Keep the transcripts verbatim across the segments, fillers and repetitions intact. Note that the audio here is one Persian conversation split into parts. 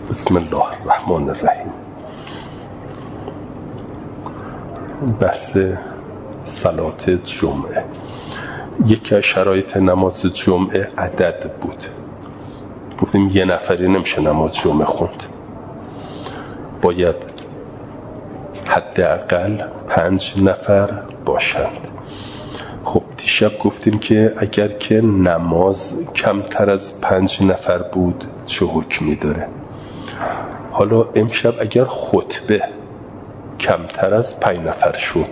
بسم الله الرحمن الرحیم. بحث صلات جمعه. یکی از شرایط نماز جمعه عدد بود. گفتیم یه نفری نمیشه نماز جمعه خوند، باید حداقل پنج نفر باشند. خب دیشب گفتیم که اگر که نماز کمتر از پنج نفر بود چه حکمی داره. حالا امشب اگر خطبه کمتر از پنج نفر شد،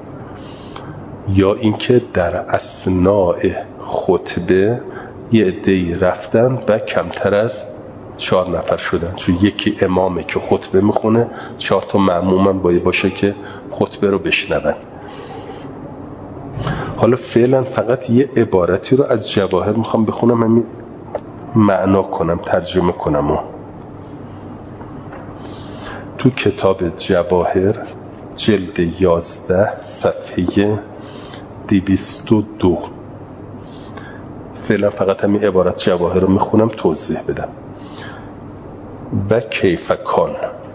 یا اینکه در اثناء خطبه یه عده‌ای رفتن و کمتر از چهار نفر شدن، چون یکی امامه که خطبه میخونه، چهار تا مأموم هم باید باشه که خطبه رو بشنون. حالا فعلا فقط یه عبارتی رو از جواهر میخوام بخونم، همین معنا کنم، ترجمه کنم. و تو کتاب جواهر جلد یازده صفحه دویست و دو، فعلا فقط همین عبارت جواهر رو میخونم توضیح بدم. و کیف کان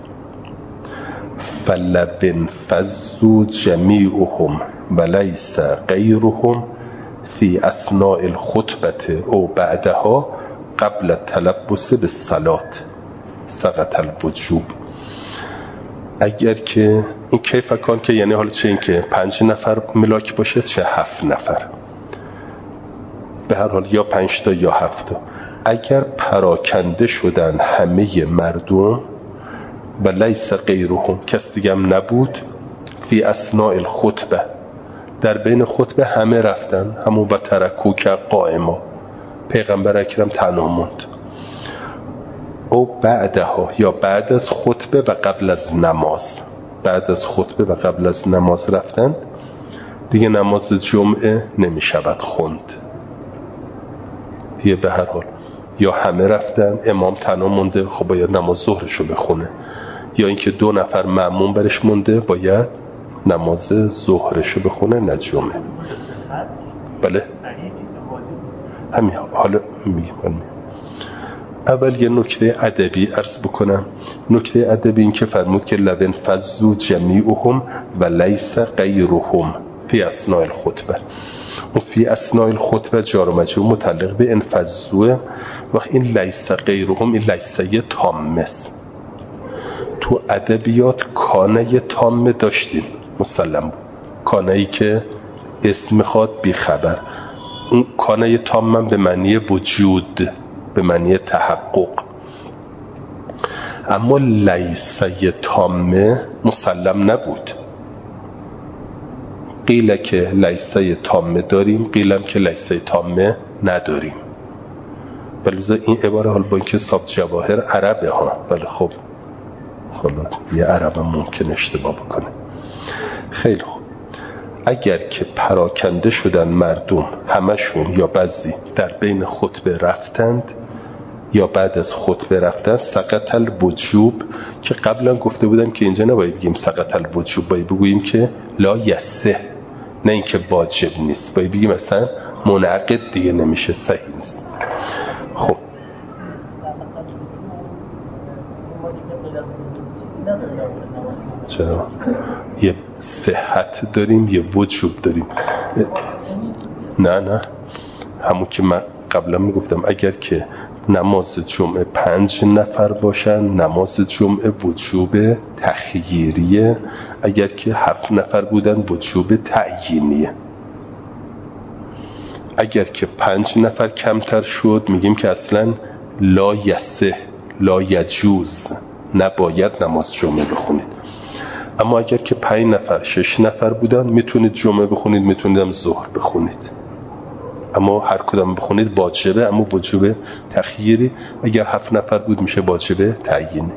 فلون فزو جمیعهم ولیس غیرهم فی اثناء الخطبه او بعدها قبل التلبس بالصلات سقط الوجوب. اگر که این کیف کان که یعنی حالا چه این که پنج نفر ملاک باشه چه هفت نفر، به هر حال یا پنج تا یا هفت تا، اگر پراکنده شدن همه مردم و لیس غیرهم، کس دیگه هم نبود، فی اثناء الخطبه، در بین خطبه همه رفتن، همون و ترکو که قائما، پیغمبر اکرم تنها موند، او بعدها یا بعد از خطبه و قبل از نماز، بعد از خطبه و قبل از نماز رفتن، دیگه نماز جمعه نمی شود خوند دیگه. به هر حال یا همه رفتن، امام تنها مونده، خب باید نماز ظهرشو بخونه، یا اینکه دو نفر مأموم برش مونده، باید نماز ظهرشو بخونه نه جمعه. بله همین. حالا میگم اول یه نکته ادبی عرض بکنم. نکته ادبی این که فرمود که لون فزو جمیعهم و لیس غیرهم فی اثناء الخطبه، و فی اثناء الخطبه جار و مجرور متعلق به انفزو، وقت این لیس غیرهم این لیسه تامه است. تو ادبیات کانه تامه داشتیم مسلم بود، کانه ای که اسم خواد بی خبر، اون کانه تامه به معنی وجود، به معنی تحقق. اما لیسه تامه مسلم نبود، قیل که لیسه تامه داریم، قیلم که لیسه تامه نداریم. بلزا این عباره حال با اینکه صاحب جواهر عربه ها، ولی خب حالا یه عرب هم ممکن اشتباه بکنه. خیلی خوب، اگر که پراکنده شدن مردم همشون یا بعضی در بین خطبه رفتند یا بعد از خطبه رفتن سقط الوجوب، که قبلا گفته بودم که اینجا نباید بگیم سقط الوجوب، باید بگوییم که لا یسه، نه اینکه واجب نیست، باید بگیم مثلا منعقد دیگه نمیشه، صحیح نیست. خب چرا؟ یه صحت داریم یه وجوب داریم. نه نه همون که من قبلا میگفتم اگر که نماز جمعه پنج نفر باشن نماز جمعه وجوب تخییریه، اگر که هفت نفر بودن وجوب تعیینیه. اگر که پنج نفر کمتر شد میگیم که اصلا لا یسه لا یجوز، نباید نماز جمعه بخونید. اما اگر که پنج نفر شش نفر بودن میتونید جمعه بخونید، میتونید هم ظهر بخونید، اما هر کدام بخونید واجبه، اما وجوب تخییری. اگر هفت نفر بود میشه واجب تعیینی.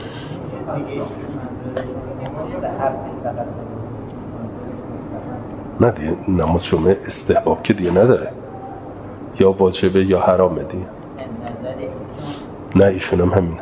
نه دیگه نماز جمعه استحباب که دیگه نداره، یا واجبه یا حرامه دیگه. نه ایشون هم همینه.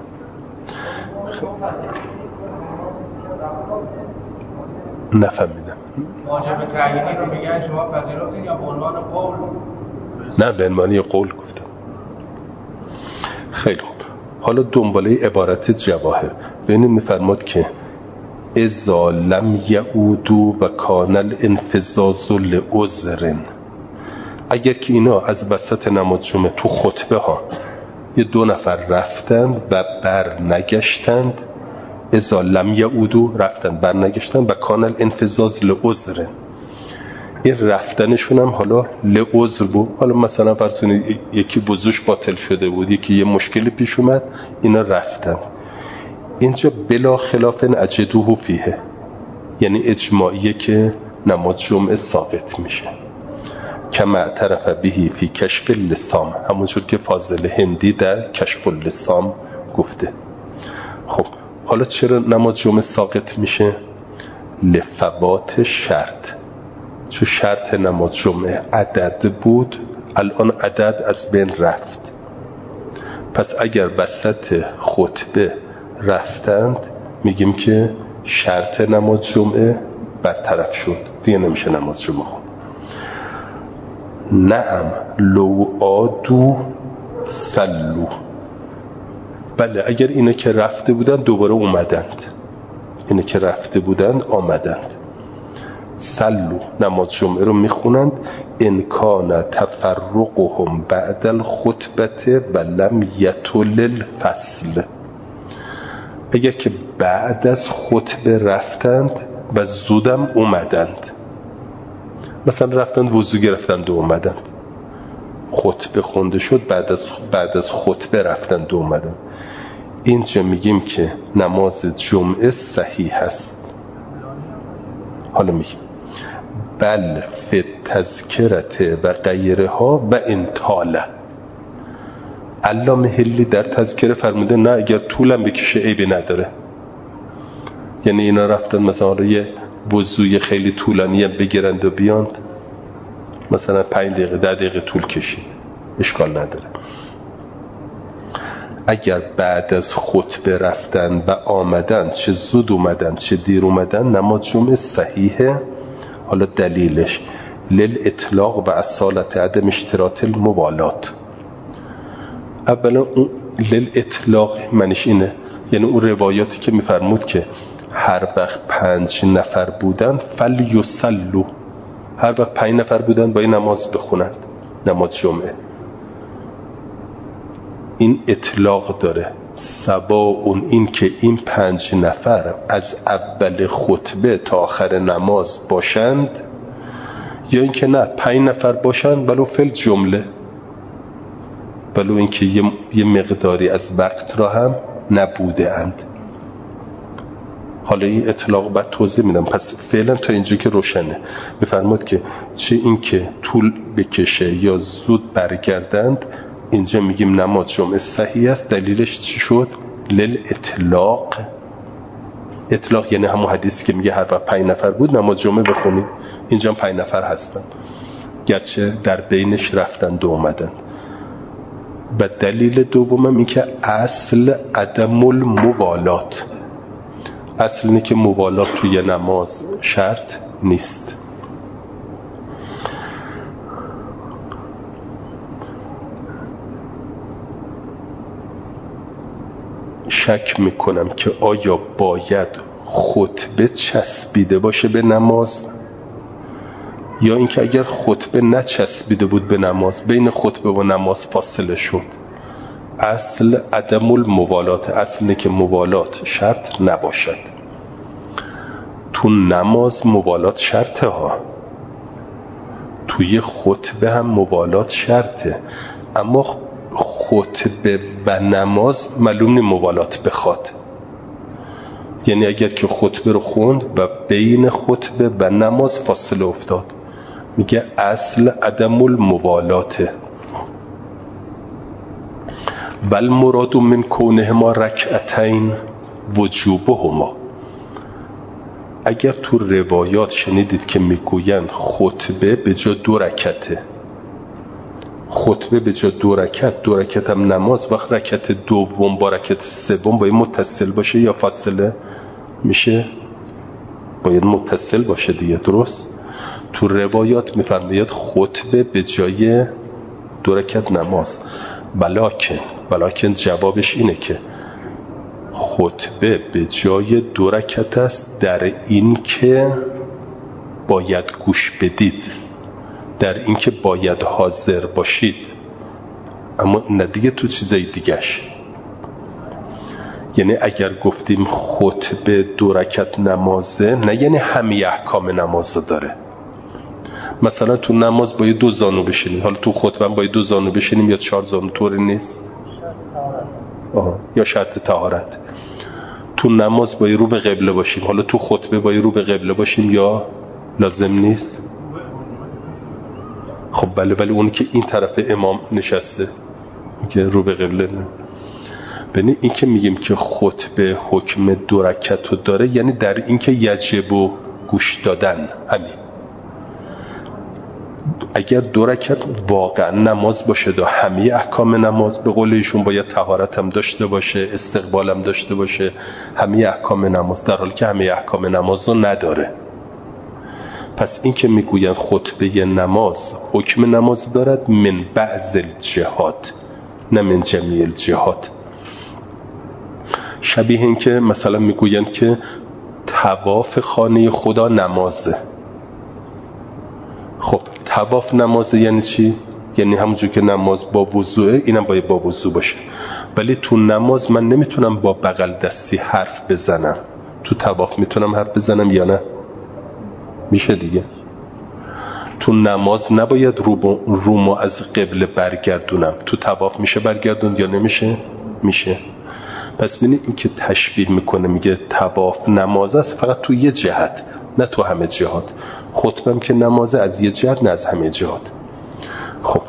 نفهمیدم. واجب تعیینی رو میگن شما پذیرفتین یا به عنوان قول؟ نه به عنوان قول گفتم. خیلی خوب. حالا دنباله عبارت جواهر ببینید میفرماد که اذا لم یعودوا و کان الانفذاز لعذر، اگر که اینا از وسط نماز جمعه تو خطبه ها یه دو نفر رفتند و بر نگشتند، اذا لم یعودوا رفتند بر نگشتند و کان الانفذاز لعذر، این رفتنشون هم حالا لعذر بود، حالا مثلا فرض کنید یکی وضوش باطل شده بود، یکی یه مشکلی پیش اومد، اینا رفتن. اینجا بلا خلاف اجدوه فیه، یعنی اجماعیه که نماز جمعه ثابت میشه. کما اعترف بهی فی کشف اللسام، همونجور که فاضل هندی در کشف اللسام گفته. خب حالا چرا نماز جمعه ساقط میشه؟ لفوات شرط، چون شرط نماز جمعه عدد بود، الان عدد از بین رفت. پس اگر وسط خطبه رفتند میگیم که شرط نماز جمعه برطرف شد، دیگه نمیشه نماز جمعه خون. نعم لو آدو سلو، بله اگر اینه که رفته بودن دوباره اومدند، اینه که رفته بودند آمدند. سلو نماز جمعه رو میخونند ان کان تفرقهم بعد الخطبه و لم یطل الفصل، اگر که بعد از خطبه رفتند و زودم اومدند، مثلا رفتند وضو گرفتند و اومدند، خطبه خونده شد بعد از بعد از خطبه رفتند و اومدند، اینجا میگیم که نماز جمعه صحیح هست. حالا میگیم بل فی تذکرت و غیرها و انطاله، علامه حلی در تذکره فرموده نه اگر طولم بکشه عیبی نداره، یعنی اینا رفتن مثلا یه وضوی خیلی طولانی بگیرند و بیاند، مثلا پنج دقیقه ده دقیقه طول کشید اشکال نداره. اگر بعد از خطبه رفتن و آمدن، چه زود اومدن چه دیر اومدن، نماز جمعه صحیحه. حالا دلیلش لیل اطلاق و اصالت عدم اشتراط الموالات. اولا اون لیل اطلاق معنیش اینه، یعنی اون روایاتی که میفرمود که هر وقت پنج نفر بودن فل یصلوا، هر وقت پنج نفر بودن باید نماز بخونند نماز جمعه، این اطلاق داره. سبا اون این که این پنج نفر از اول خطبه تا آخر نماز باشند، یا این که نه پنج نفر باشند ولو فل جمله، ولو این که یه،, یه مقداری از وقت را هم نبوده اند. حالا این اطلاق بعد توضیح میدم. پس فعلا تا اینجا که روشنه، بفرماد که چه این که طول بکشه یا زود برگردند، اینجا میگیم نماز جمعه صحیح است. دلیلش چی شد؟ لیل اطلاق. اطلاق یعنی همون حدیثی که میگه هر وقت پنج نفر بود نماز جمعه بخونید، اینجا هم پنج نفر هستن گرچه در بینش رفتند و اومدن. و دلیل دومم این که اصل عدم الموالات، اصل اینه که موالات توی نماز شرط نیست. شک میکنم که آیا باید خطبه چسبیده باشه به نماز، یا اینکه اگر خطبه نچسبیده بود به نماز، بین خطبه و نماز فاصله شد. اصل عدم الموالات، اصل اینه که موالات شرط نباشد. تو نماز موالات شرطه ها، توی خطبه هم موالات شرطه، اما خطبه و نماز معلوم نی موالات بخواد. یعنی اگر که خطبه رو خوند و بین خطبه و نماز فاصله افتاد، میگه اصل عدم الموالاته. بل مراد من کونهما رکعتین وجوبهما. اگر تو روایات شنیدید که میگویند خطبه به جا دو رکعته، خطبه به جا دو رکعت، دو رکعت هم نماز، وقت رکعت دوم با رکعت سوم باید متصل باشه یا فاصله میشه؟ باید متصل باشه دیگه، درست؟ تو روایات میفرماید خطبه به جای دو رکعت نماز، ولکن ولکن جوابش اینه که خطبه به جای دو رکعت است در این که باید گوش بدید، در این که باید حاضر باشید، اما نه دیگه تو چیزای دیگهش. یعنی اگر گفتیم خطبه دو رکعت نمازه، نه یعنی همه احکام نمازو داره. مثلا تو نماز باید دو زانو بشینیم، حالا تو خطبه هم باید دو زانو بشینیم یا چهار زانو، طوری نیست؟ آها. یا شرط طهارت. تو نماز باید رو به قبله باشیم، حالا تو خطبه باید رو به قبله باشیم یا لازم نیست؟ خب بله، ولی اونی که این طرف امام نشسته که رو به قبله نه. ببین این که میگیم که خطبه حکم دو رکعتو داره، یعنی در این که یجب و گوش دادن. همین اگر دو رکعت واقعا نماز باشه و همه احکام نماز، به قول ایشون باید طهارت هم داشته باشه، استقبال هم داشته باشه، همه احکام نماز، در حالی که همه احکام نماز رو نداره. پس این که میگوین خطبه نماز حکم نماز دارد من بعض الجهات، نه من جمیع الجهات. شبیه این که مثلا میگوین که طواف خانه خدا نمازه. خب طواف نمازه یعنی چی؟ یعنی همونجور که نماز با وضوعه، اینم باید با وضوع باشه. ولی تو نماز من نمیتونم با بغل دستی حرف بزنم، تو طواف میتونم حرف بزنم یا نه؟ میشه دیگه. تو نماز نباید رو رومو از قبله برگردونم، تو طواف میشه برگردوند یا نمیشه؟ میشه. پس ببینید این که تشبیه میکنه، میگه طواف نماز است فقط تو یه جهت، نه تو همه جهات. خطبه هم که نمازه از یه جهت، نه از همه جهات. خب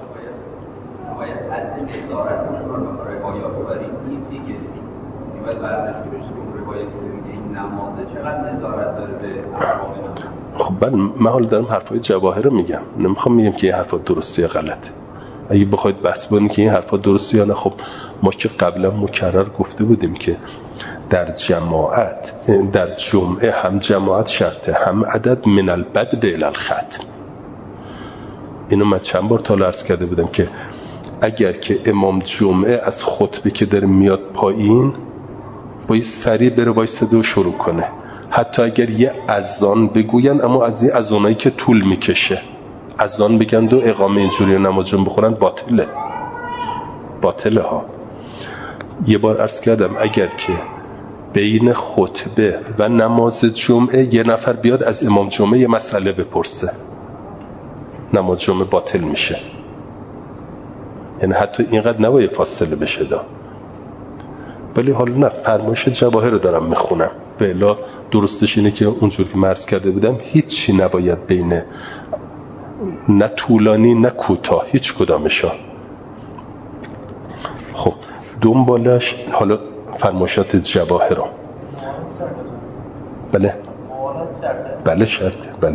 خب من من حالا دارم حرفای جواهر رو میگم، نمیخوام میگم که این حرفا درسته یا غلطه. اگه بخواید بحث کنید که این حرفا درسته یا نه، خب ما که قبلا مکرر گفته بودیم که در جماعت، در جمعه هم جماعت شرطه، هم عدد من البدء الی الختم. اینو من چند بار تا عرض کرده بودم که اگر که امام جمعه از خطبه که داره میاد پایین، باید سریع بره وایساده و شروع کنه، حتی اگر یه اذان بگوین، اما از این اذانایی که طول میکشه، اذان بگن و اقامه اینجوری نماز جمعه بخونن، باطله باطله ها. یه بار عرض کردم اگر که بین خطبه و نماز جمعه یه نفر بیاد از امام جمعه یه مسئله بپرسه، نماز جمعه باطل میشه. یعنی حتی اینقدر نباید فاصله بشه دا. ولی حالا نه، فرمایش جواهر رو دارم میخونم. بلا درستش اینه که اونجور که مرز کرده بودم هیچی نباید بین نه طولانی نه کوتاه، هیچ کدامشا. خب دنبالش حالا فرمایشات جواهر رو. بله بله شرطه. بله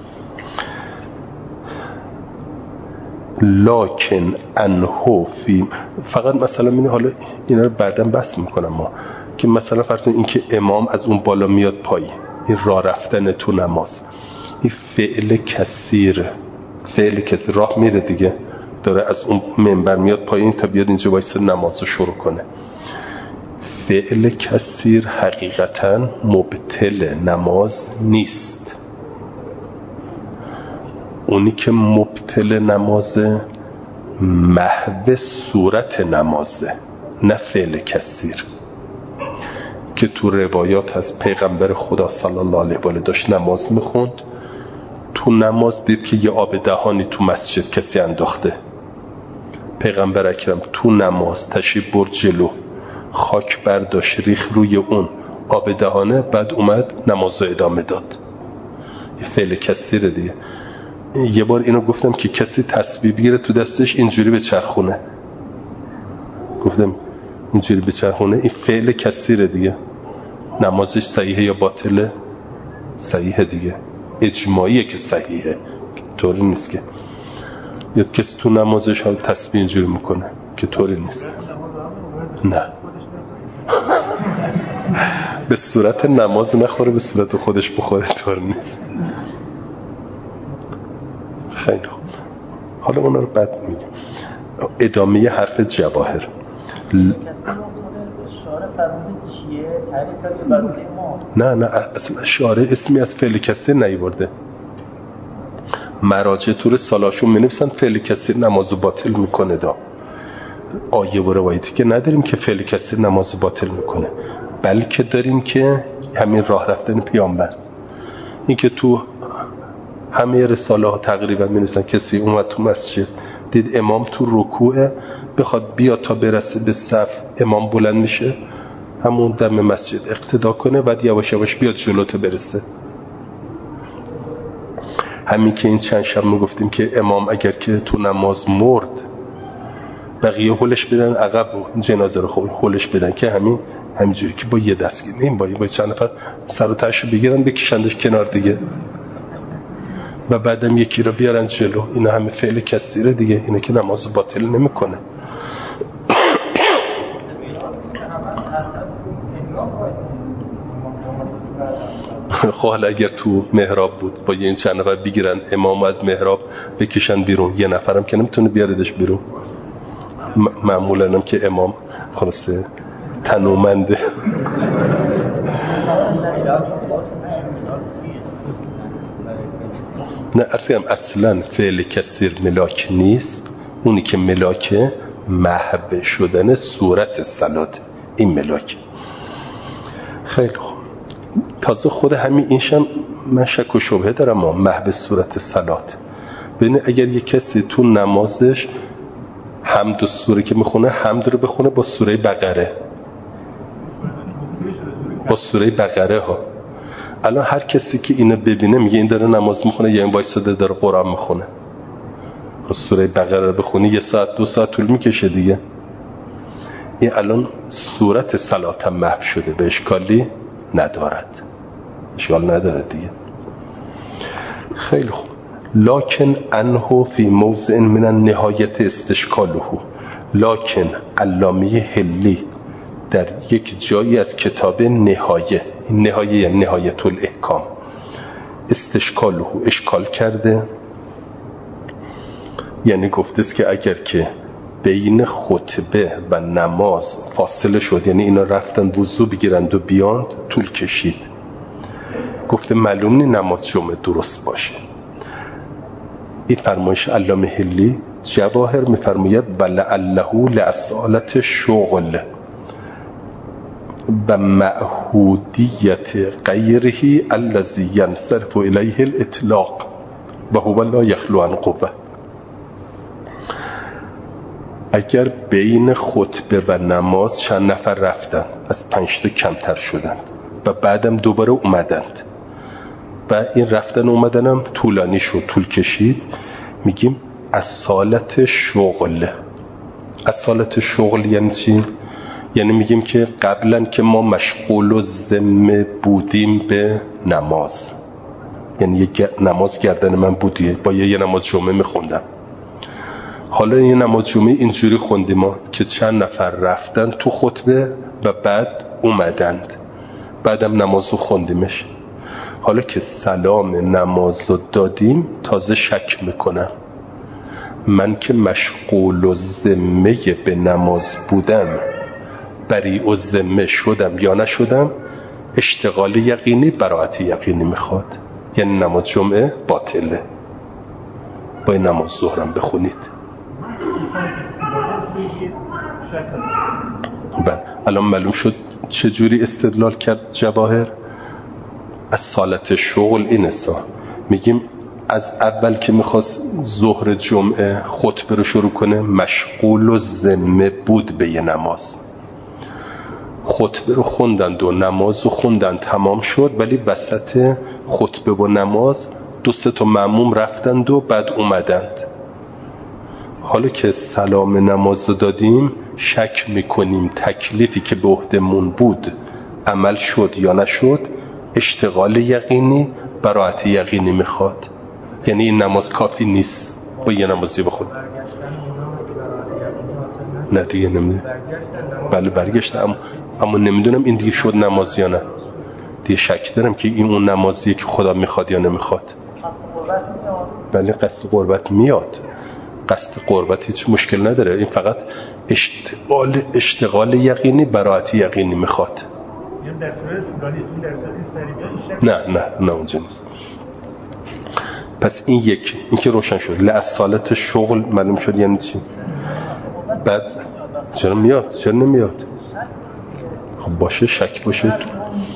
لکن انهو فی، فقط مثلا اینه، حالا اینا رو بعداً بحث میکنم ما، که مثلا فرض کنید این که امام از اون بالا میاد پایین، این راه رفتن تو نماز، این فعل کثیر، فعل کثیر راه میره دیگه، داره از اون منبر میاد پایین تا بیاد اینجا وایسه نماز رو شروع کنه. فعل کثیر حقیقتاً مبطل نماز نیست. اونی که مبطل نمازه محو صورت نمازه، نه فعل کثیر. که تو روایات از پیغمبر خدا صلی الله علیه و آله داشت نماز میخوند، تو نماز دید که یه آب دهانی تو مسجد کسی انداخته. پیغمبر اکرم تو نماز تشریف برد جلو، خاک برداشت ریخ روی اون آب دهانه، بعد اومد نماز رو ادامه داد. یه فعل کثیره دیگه. یه بار اینو گفتم که کسی تسبیح بگیره تو دستش اینجوری به چرخونه، گفتم اینجوری به چرخونه، این فعل کثیره دیگه. نمازش صحیحه یا باطله؟ صحیحه دیگه، اجماعیه که صحیحه، طوری نیست که یا کسی تو نمازش حال تسبیح اینجوری میکنه، که طوری نیست. نه به صورت نماز نخوره، به صورت خودش بخوره، طور نیست. خیلی خوب، حالا اونا رو بعد میگم. ادامه حرف جواهر. نه نه اصلا اشاره اسمی از فعل کثیر نیورده. مراجع طور سالاشون می نویسن فعل کثیر نمازو باطل میکنه. دا آیه و روایتی که نداریم که فعل کثیر نمازو باطل میکنه، بلکه داریم که همین راه رفتن پیامبر. این که تو همه رساله ها تقریبا می نویسن کسی اومد تو مسجد دید امام تو رکوعه، بخواد بیاد تا برسه به صف، امام بلند میشه همون دم مسجد اقتدا کنه، بعد یواش یواش بیاد جلو تا برسه. همین که این چند شب ما گفتیم که امام اگر که تو نماز مرد بقیه هلش بدن عقب و جنازه رو خوب هلش بدن، که همین همینجوری که با یه دستگیر نیم با با چند نفر سر و تهش رو بگیرن بکشندش کنار دیگه و بعدم یکی رو بیارن جلو. اینا همه فعل کثیره دیگه، اینا که نماز باطل نمیکنه. خب حالا اگر تو محراب بود با این چند نفر بگیرن امامو از محراب بکشن بیرون، یه نفرم که نمیتونه بیاردش بیرون. معمولا هم که امام خلاصه تنومنده. نه ارسی هم اصلا فعل کثیر ملاک نیست. اونی که ملاکه محو شدن صورت صلات، این ملاک. خیلی خوب. تازه خود همین اینشم من شک و شبهه دارم، ما محو صورت صلات. ببین اگر یک کسی تو نمازش حمد و سوره که میخونه، حمد رو بخونه با سوره بقره، با سوره بقره ها. الان هر کسی که اینو ببینه میگه این داره نماز میخونه یا این وایساده داره قرآن میخونه. سوره بقره رو بخونی یه ساعت دو ساعت طول میکشه دیگه. این الان صورت صلات هم محو شده، به اشکالی ندارد، اشکال نداره دیگه. خیلی خوب. لکن انه فی موضع من النهایت استشکاله. لکن علامه حلی در یک جایی از کتاب نهایه، این نهایه یعنی نهایت الاحکام، استشکاله اشکال کرده، یعنی گفته است که اگر که بین خطبه و نماز فاصله شد، یعنی اینا رفتن وضو بگیرند و بیاند، طول کشید، گفته معلوم نی نماز جمعه درست باشه. این فرمایش علامه حلی. جواهر میفرماید ولعله لأصالة شغل و معهودیت غیره الذی ینصرف الیه الاطلاق و هو لا یخلو عن قوه. اگر بین خطبه و نماز چند نفر رفتن، از پنج تا کمتر شدند و بعدم دوباره اومدند و این رفتن و اومدن هم طولانی شد، طول کشید، میگیم اصالت شغل. اصالت شغل یعنی چی؟ یعنی میگیم که قبلا که ما مشغول و ذمه بودیم به نماز، یعنی یه نماز گردن من بودیه، با یه نماز جمعه میخوندم، حالا یه نماز جمعه اینجوری خوندیم ما که چند نفر رفتن تو خطبه و بعد اومدند، بعدم نمازو خوندیمش. حالا که سلام نمازو دادیم تازه شک میکنم من که مشغول و ذمه به نماز بودم بریء الذمه شدم یا نشدم. اشتغال یقینی براءت یقینی میخواد، یعنی نماز جمعه باطله، باید نماز ظهرم بخونید. بله الان معلوم شد چجوری استدلال کرد جواهر. از سالت شغل این است، میگیم از اول که میخواست ظهر جمعه خطبه رو شروع کنه مشغول و ذمه بود به یه نماز، خطبه رو خوندند و نماز رو خوندند، تمام شد، ولی وسط خطبه و نماز دو سه تا مأموم رفتند و بعد اومدند. حالا که سلام نماز رو دادیم شک میکنیم تکلیفی که به عهدمون بود عمل شد یا نشد. اشتغال یقینی براءت یقینی میخواد، یعنی این نماز کافی نیست با یه نمازی بخون. نه دیگه نمیدونم. بله برگشتم اما, اما نمیدونم این دیگه شد نماز یا نه. دیگه شک دارم که این اون نمازیه که خدا میخواد یا نمیخواد. بله قصد قربت میاد، قصد قربت هیچ مشکل نداره، این فقط اشتغال اشتغال یقینی براعت یقینی میخواد. نه نه نه اونجا نیست. پس این یک، این که روشن شد. لأصالت شغل معلوم شد یعنی چی؟ بعد چرا میاد؟ چرا نمیاد؟ خب باشه شک باشه تو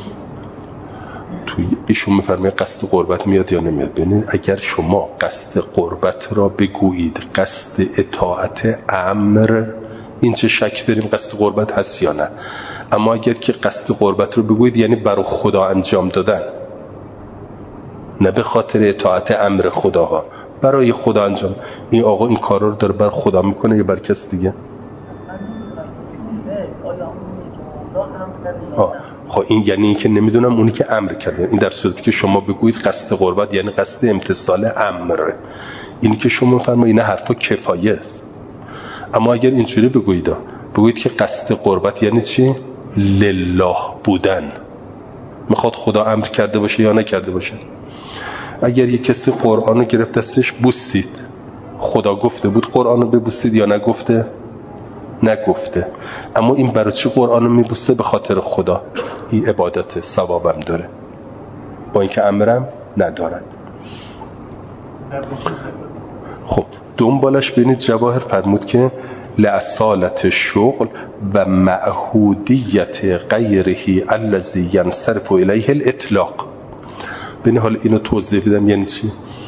توی ایشون میفرمه قصد قربت میاد یا نمیاد. ببینید اگر شما قصد قربت را بگویید قصد اطاعت امر، این چه شک داریم قصد قربت هست یا نه. اما اگر که قصد قربت رو بگویید یعنی برای خدا انجام دادن، نه به خاطر اطاعت امر خداها، برای خدا انجام. این آقا این کار رو داره بر خدا میکنه یا بر کس دیگه؟ آه. خب این یعنی این که نمیدونم اونی که امر کرده. این در صورتی که شما بگویید قصد قربت یعنی قصد امتثال امر، اینی که شما فرمایید این حرفا کفایه است. اما اگر اینجوری بگویید بگویید که قصد قربت یعنی چی؟ لله بودن، میخواد خدا امر کرده باشه یا نکرده باشه. اگر یک کسی قرآن رو گرفت دستش بوسید، خدا گفته بود قرآن رو ببوسید یا نگفته؟ نگفته. اما این برای چی قرآن رو میبوسه؟ به خاطر خدا. این عبادت ثوابم داره با اینکه امرم ندارد. خب دنبالش بینید جواهر فرمود که لأصالت شغل و معهودیت غیره الذی ینصرف الیه الاطلاق. ببین حالا اینو توضیح بدم یعنی چی.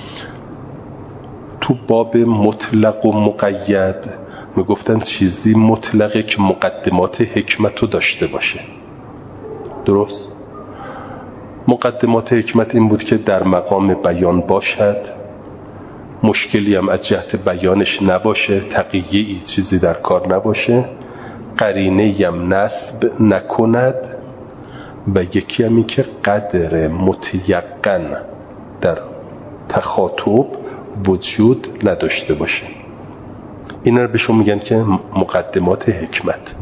تو باب مطلق و مقید میگفتن چیزی مطلقه که مقدمات حکمت رو داشته باشه. درست؟ مقدمات حکمت این بود که در مقام بیان باشد، مشکلی هم از جهت بیانش نباشه، تقییعی چیزی در کار نباشه، قرینه‌ای هم نسب نکند، و یکی همی که قدر متیقن در تخاطب وجود نداشته باشه. این رو بهشون میگن که مقدمات حکمت.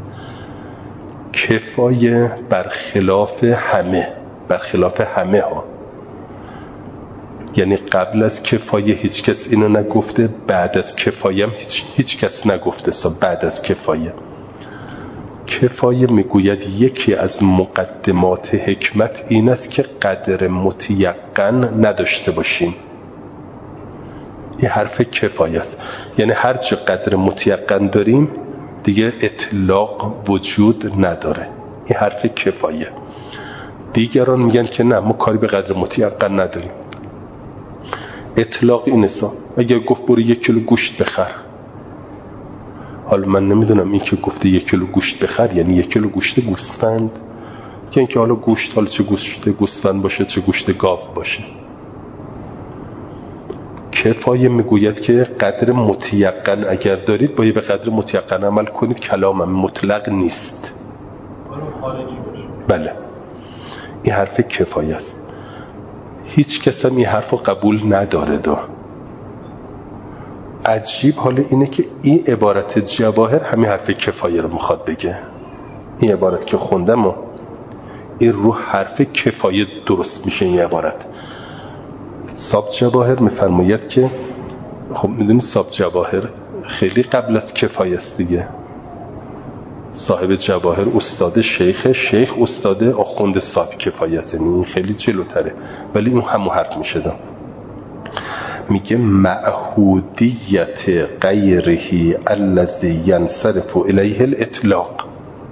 کفایه برخلاف همه، برخلاف همه ها، یعنی قبل از کفایه هیچ کس اینو نگفته، بعد از کفایه هم هیچ, هیچ کس نگفته سا بعد از کفایه. کفایه میگوید یکی از مقدمات حکمت این است که قدر متیقن نداشته باشیم. این حرف کفایه است، یعنی هر چه قدر متیقن داریم دیگه اطلاق وجود نداره. این حرف کفایه. دیگران میگن که نه ما کاری به قدر متیقن نداریم. اطلاق این است اگه گفت برو یک کیلو گوشت بخر، حالا من نمیدونم این که گفته یک کیلو گوشت بخر یعنی یک کیلو گوشت گوسفند، که اینکه حالا گوشت حالا چه گوشت گوسفند باشه چه گوشت گاو باشه. کفایه میگوید که قدر متیقن اگر دارید باید به قدر متیقن عمل کنید. کلامم مطلق نیست. بله این حرف کفایه است. هیچ کس هم این حرف رو قبول نداره. دا عجیب حالا اینه که این عبارت جواهر همین حرف کفایه رو میخواد بگه. این عبارت که خوندم و این رو حرف کفایه درست میشه. این عبارت صاحب جواهر میفرماید که خب میدونید صاحب جواهر خیلی قبل از کفایه است دیگه. صاحب جواهر استاد شیخ، شیخ استاد آخوند صاحب کفایه است، یعنی خیلی جلوتره، ولی اون همون حرف میشه. دا میگه معهودیت غیره الذی ینصرف الیه الاطلاق.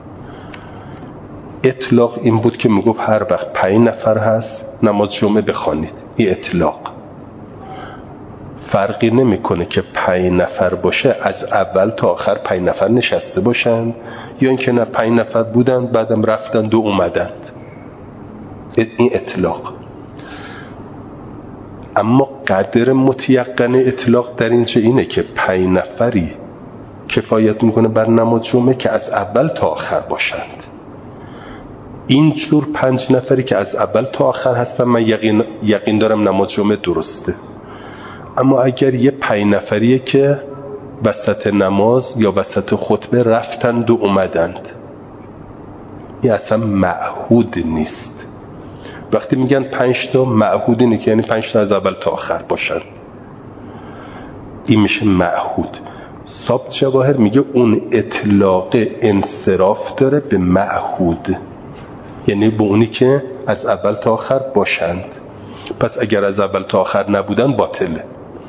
اطلاق این بود که میگفت هر وقت پنج نفر هست نماز جمعه بخوانید. این اطلاق فرقی نمیکنه که پنج نفر باشه از اول تا آخر پنج نفر نشسته باشند یا اینکه نه پنج نفر بودند بعدم رفتند و اومدند. این اطلاق. اما قدر متیقن اطلاق در اینجا اینه که پنج نفری کفایت میکنه بر نماز جمعه که از اول تا آخر باشند. اینجور پنج نفری که از اول تا آخر هستن من یقین, یقین دارم نماز جمعه درسته. اما اگر یه پنج نفریه که وسط نماز یا وسط خطبه رفتند و اومدند، این اصلا معهود نیست. وقتی میگن پنج تا معهود اینه که یعنی پنج تا از اول تا آخر باشند. این میشه معهود. ثابت جواهر میگه اون اطلاق انصراف داره به معهود، یعنی به اونی که از اول تا آخر باشند. پس اگر از اول تا آخر نبودن باطله.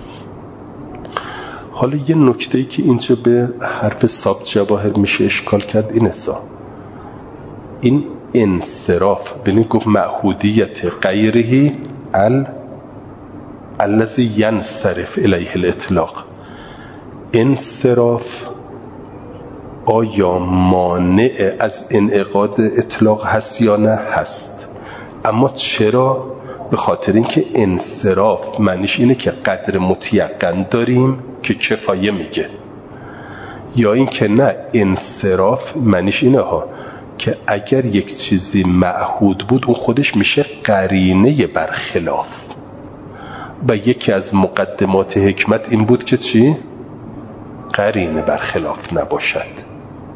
حالا یه نکته‌ای که اینجا به حرف ثابت جواهر میشه اشکال کرد اینه سا این انصراف ببین گفت معهودیت غیره ال الذی ینصرف الیه الاطلاق. انصراف آیا مانع از انعقاد اطلاق هست یا نه؟ هست. اما چرا؟ به خاطر اینکه انصراف معنیش اینه که قدر متیقن داریم که کفایه میگه، یا این که نه، انصراف معنیش اینه ها که اگر یک چیزی معهود بود اون خودش میشه قرینه برخلاف. و یکی از مقدمات حکمت این بود که چی؟ قرینه برخلاف نباشد.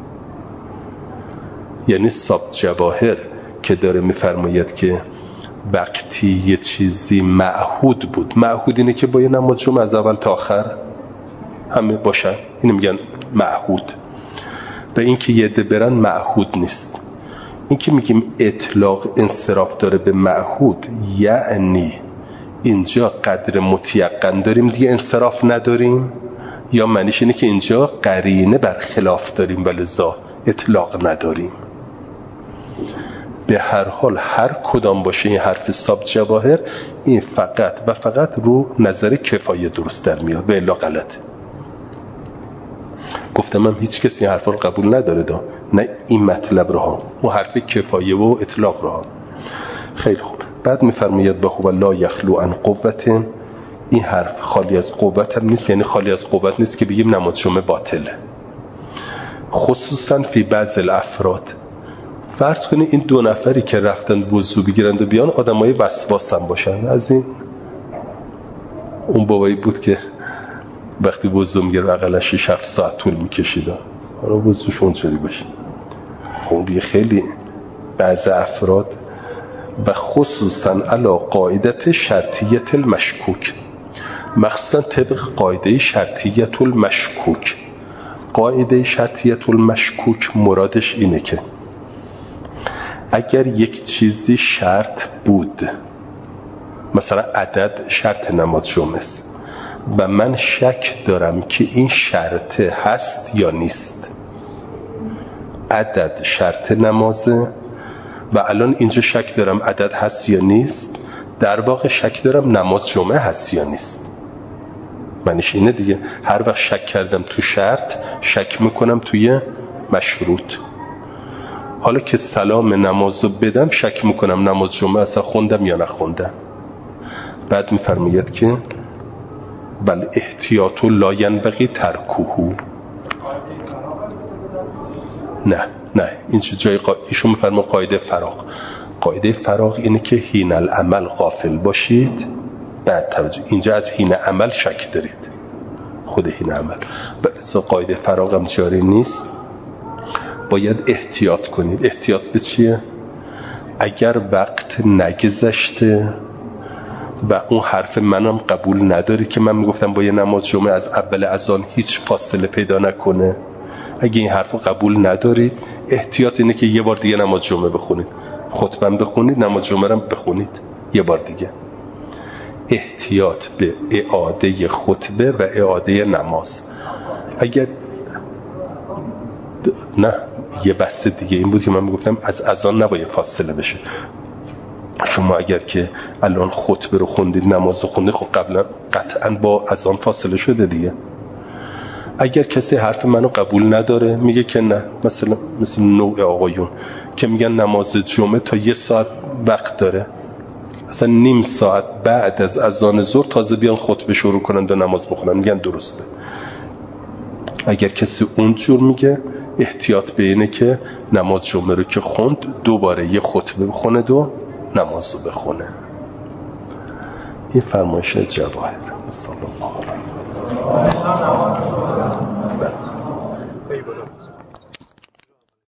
یعنی ثابت جواهر که داره میفرماید که وقتی یه چیزی معهود بود، معهود اینه که با یه نماز جمعه از اول تا آخر همه باشن، اینو میگن معهود. و این که یه ده برن معهود نیست. این که میگیم اطلاق انصراف داره به معهود، یعنی اینجا قدر متیقن داریم دیگه انصراف نداریم، یا معنیش اینه که اینجا قرینه برخلاف داریم و لذا اطلاق نداریم. به هر حال هر کدام باشه این حرف ثابت جواهر، این فقط و فقط رو نظر کفایه درست در میاد و الا غلط. گفتم هم هیچ کسی این حرف رو قبول نداره دا. نه این مطلب رو ها، اون حرف کفایه و اطلاق رو ها. خیلی خوب. بعد میفرماید به هو لا یخلو عن قوة. این حرف خالی از قوت هم نیست، یعنی خالی از قوت نیست که بگیم نماز جمعه باطله. خصوصا فی بعض الافراد. فرض کنید این دو نفری که رفتن وضو بگیرند و بیان آدمای وسواس هم باشن. از این اون بابایی بود که وقتی وضو میگیره اقلا شش هفت ساعت طول میکشید. حالا وضوش اونجوری باشه. اون دیگه خیلی بعض افراد و خصوصا علی قاعدت شرطیت المشکوک، مخصوصا طبق قاعده شرطیت المشکوک. قاعده شرطیت المشکوک مرادش اینه که اگر یک چیزی شرط بود، مثلا عدد شرط نماز جمعه است و من شک دارم که این شرط هست یا نیست. عدد شرط نمازه و الان اینجا شک دارم عدد هست یا نیست، در واقع شک دارم نماز جمعه هست یا نیست. معنیش اینه دیگه، هر وقت شک کردم تو شرط، شک میکنم توی مشروط. حالا که سلام نمازو بدم شک میکنم نماز جمعه اصلا خوندم یا نخوندم. بعد میفرماید که بل احتیاط لا ینبغی ترکوه. نه نه اینجا جای قا... ایشون میفرما قاعده فراغ. قاعده فراغ اینه که حین العمل غافل باشید. بعد توجه، اینجا از حین عمل شک دارید، خود حین عمل. بلکه قاعده فراغ هم جاری نیست، باید احتیاط کنید. احتیاط به چیه؟ اگر وقت نگذشته و اون حرف منم قبول ندارید که من میگفتم با یه نماز جمعه از اول اذان هیچ فاصله پیدا نکنه، اگه این حرف اقبول ندارید، احتیاط اینه که یه بار دیگه نماز جمعه بخونید، خطبه بخونید، نماز جمعه هم بخونید یه بار دیگه. احتیاط به اعاده خطبه و اعاده نماز. اگر نه یه بحث دیگه این بود که من میگفتم از اذان نباید فاصله بشه. شما اگر که الان خطبه رو خوندید، نماز رو خوندید، خب قبلا قطعا با اذان فاصله شده دیگه. اگر کسی حرف منو قبول نداره، میگه که نه، مثلا مثل نوع آقایون که میگن نماز جمعه تا یه ساعت وقت داره، اصلا نیم ساعت بعد از اذان ظهر تازه بیان خطبه شروع کنن و نماز بخونن، میگن درسته. اگر کسی اونجور میگه، احتیاط به اینه که نماز جمعه رو که خوند دوباره یه خطبه بخونه و نماز رو بخونه. این فرمایش جواهر. صلی الله علیه و آله.